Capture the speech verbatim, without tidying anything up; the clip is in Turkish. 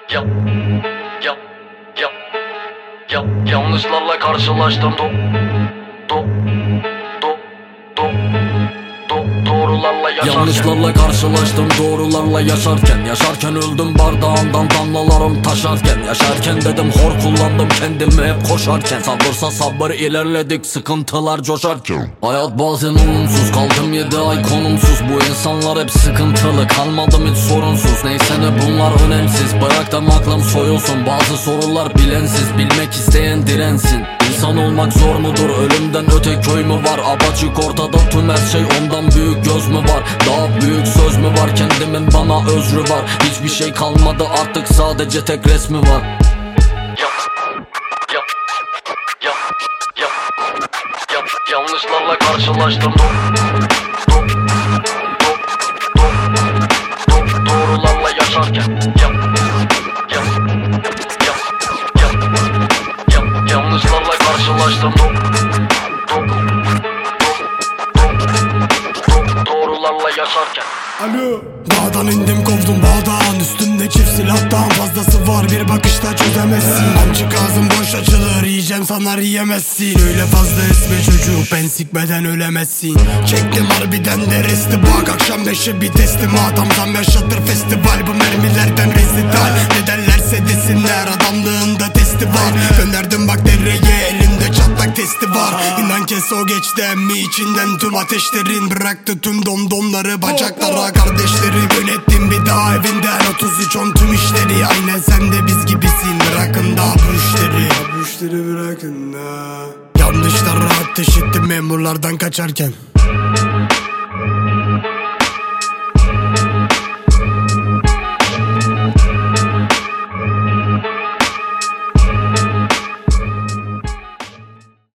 Ya, ya, ya, ya, yanlışlarla karşılaştım. Do, do, do, do, do, doğrularla yaşarken. Yanlışlarla karşılaştım doğrularla yaşarken. Yaşarken öldüm bardağımdan damlalarım taşarken. Yaşarken dedim hor kullandım kendimi hep koşarken. Sabırsa sabır ilerledik sıkıntılar coşarken. Hayat bazen olumsuz, kaldım yedi ay konumsuz. Bu insanlar hep sıkıntılı, kalmadım hiç sorunsuz. Neyse ne bunlar önemsiz, bıraktım aklım soyulsun. Bazı sorular bilensiz, bilmek isteyen dirensin. İnsan olmak zor mudur, ölümden öte köy mü var? Apaçık ortada tüm her şey, ondan büyük göz mü var? Daha büyük söz mü var, kendimin bana özrü var. Hiçbir şey kalmadı artık, sadece tek resmi var. Ya, ya, ya, ya, ya, yanlışlarla karşılaştım. Do, do, do, do, do, doğrularla yaşarken. Ya, ya, ya, ya, ya, yanlışlarla karşılaştım. Do, do, do, do, do, doğrularla yaşarken. Alo. Dağdan indim kovdum bağdan, üstümde çift silahtan fazlası var, bir bakışta çözemezsin. Amcık ağzım boş açılır, yiyeceğim sanar yiyemezsin. Öyle fazla esme çocuk, ben sikmeden ölemezsin. Çektim harbiden de resti bak, akşam beşe bir teslim. Adam tam yaşatır festival, bu mermilerden rezital. Ne derlerse desinler, adamlığında testi var. Gönderdim bak dereye, elimde çatlak testi var. İnan kes o geçti emmi, içinden tüm ateşlerin. Bıraktı tüm domdomları bacaklara kardeşleri. Yönettim bir daha evinden otuz üç on tüm işleri. Aynen sen de biz gibisin, bırakın daha bu işleri. Bu işleri bırakın da. Yanlışlara ateş ettim memurlardan kaçarken.